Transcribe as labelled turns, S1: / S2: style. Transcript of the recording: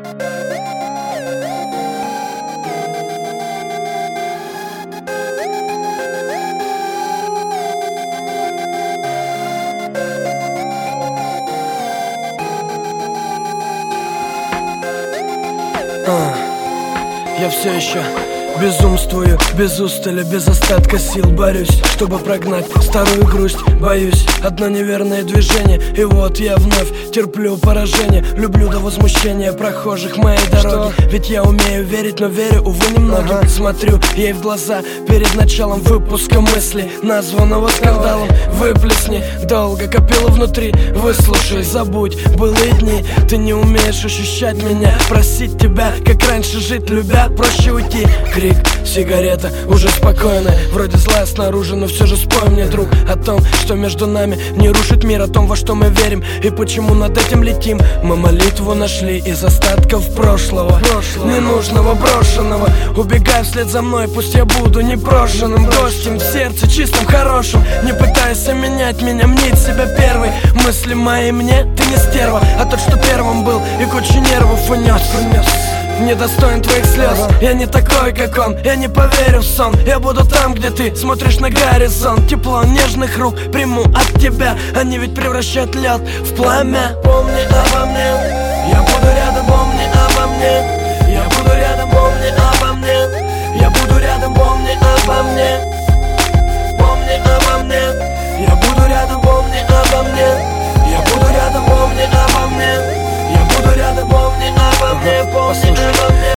S1: Я все еще безумствую, без устали, без остатка сил борюсь, чтобы прогнать старую грусть. Боюсь, одно неверное движение, и вот я вновь терплю поражение. Люблю до возмущения прохожих моей дороги, ведь я умею верить, но верю, увы, немногим. Смотрю ей в глаза перед началом выпуска мысли, названного скандалом. Выплесни, долго копила внутри, выслушай, забудь былые дни. Ты не умеешь ощущать меня, просить тебя, как раньше жить любя. Проще уйти. Крик, сигарета, уже спокойная, вроде злая снаружи, но все же спой мне, друг, о том, что между нами не рушит мир, о том, во что мы верим и почему над этим летим. Мы молитву нашли из остатков прошлого, ненужного, брошенного. Убегай вслед за мной, пусть я буду непрошенным гостем в сердце чистым, хорошим. Не пытайся менять меня, мнить себя первой. Мысли мои мне, ты не стерва, а тот, что первым был и кучу нервов унес. Недостоин твоих слез, я не такой, как он. Я не поверю в сон, я буду там, где ты смотришь на горизонт. Тепло нежных рук приму от тебя, они ведь превращают лед в пламя. Помни обо мне, я буду рядом, помни обо мне. Я буду рядом, помни обо мне. Я буду рядом, помни обо мне. Помни обо мне. Я буду рядом, помни обо мне. Я буду рядом, помни обо мне. Я буду рядом, помни обо мне. Помни обо мне.